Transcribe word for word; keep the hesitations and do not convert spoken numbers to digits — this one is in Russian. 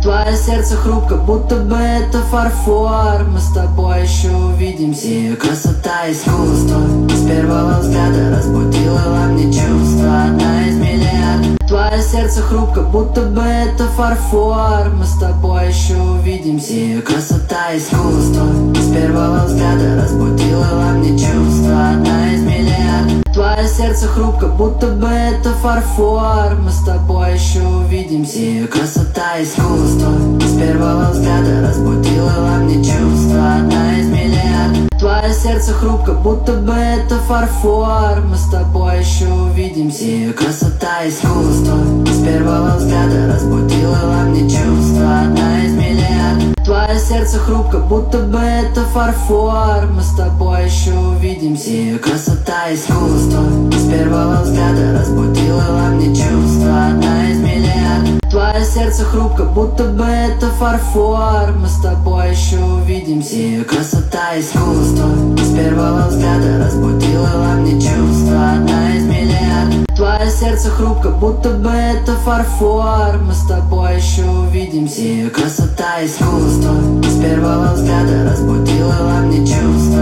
Твое сердце хрупко, будто бы это фарфор. Мы с тобой еще увидимся, ее красота искусства с первого взгляда разбудила во мне чувства. Одна из миллиардов. Твое сердце хрупко, будто бы это фарфор. Мы с тобой еще увидимся, ее красота искусства с первого взгляда разбудила во мне чувства. Одна из миллиардов. Твое сердце хрупко, будто бы это фарфор. Мы с тобой еще увидимся, ее красота искусства с первого взгляда разбудила во мне чувства. Одна из миллиардов. Твое сердце хрупко, будто бы это фарфор. Мы с тобой еще увидимся, ее красота искусства с первого взгляда разбудила во мне чувства. Одна из миллиардов. Твое сердце хрупко, будто бы это фарфор. Мы с тобой еще увидимся, ее красота искусства с первого взгляда разбудила во мне чувства. Одна из миллиардов. Твое сердце хрупко, будто бы это фарфор. Мы с тобой еще увидимся, ее красота искусства с первого взгляда разбудила во мне чувства. Одна из миллиардов. Твое сердце хрупко, будто бы это фарфор. Мы с тобой еще увидимся, ее красота искусства с первого взгляда разбудила во мне чувства.